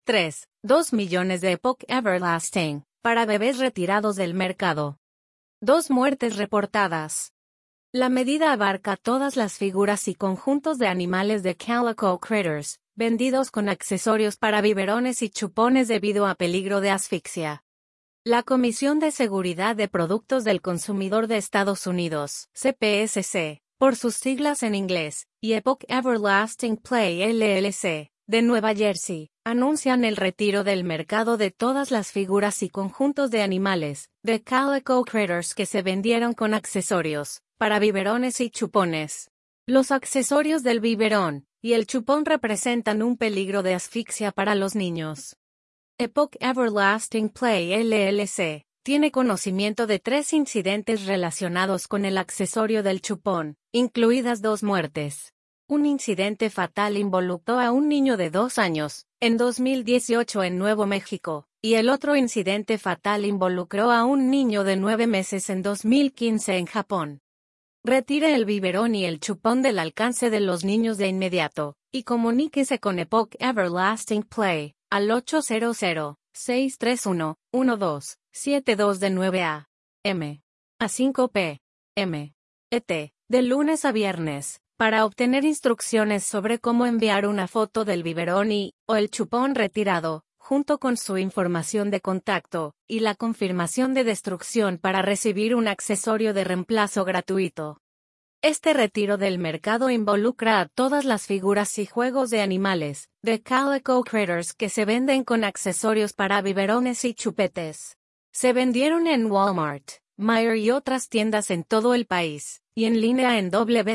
2 millones de Epoch Everlasting, para bebés retirados del mercado. 2 muertes reportadas. La medida abarca todas las figuras y conjuntos de animales de Calico Critters, vendidos con accesorios para biberones y chupones debido a peligro de asfixia. La Comisión de Seguridad de Productos del Consumidor de Estados Unidos, CPSC, por sus siglas en inglés, y Epoch Everlasting Play LLC, de Nueva Jersey, anuncian el retiro del mercado de todas las figuras y conjuntos de animales, de Calico Critters que se vendieron con accesorios, para biberones y chupones. Los accesorios del biberón y el chupón representan un peligro de asfixia para los niños. Epoch Everlasting Play LLC tiene conocimiento de 3 incidentes relacionados con el accesorio del chupón, incluidas 2 muertes. Un incidente fatal involucró a un niño de 2 años, en 2018 en Nuevo México, y el otro incidente fatal involucró a un niño de 9 meses en 2015 en Japón. Retire el biberón y el chupón del alcance de los niños de inmediato, y comuníquese con Epoch Everlasting Play, al 800-631-1272 de 9 a.m. a 5 p.m. ET, de lunes a viernes, para obtener instrucciones sobre cómo enviar una foto del biberón o el chupón retirado, junto con su información de contacto, y la confirmación de destrucción para recibir un accesorio de reemplazo gratuito. Este retiro del mercado involucra a todas las figuras y juegos de animales, de Calico Critters que se venden con accesorios para biberones y chupetes. Se vendieron en Walmart, Meijer y otras tiendas en todo el país, y en línea en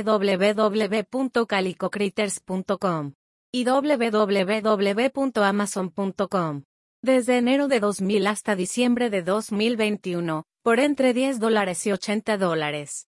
www.calicocritters.com y www.amazon.com. Desde enero de 2000 hasta diciembre de 2021, por entre $10 y $80.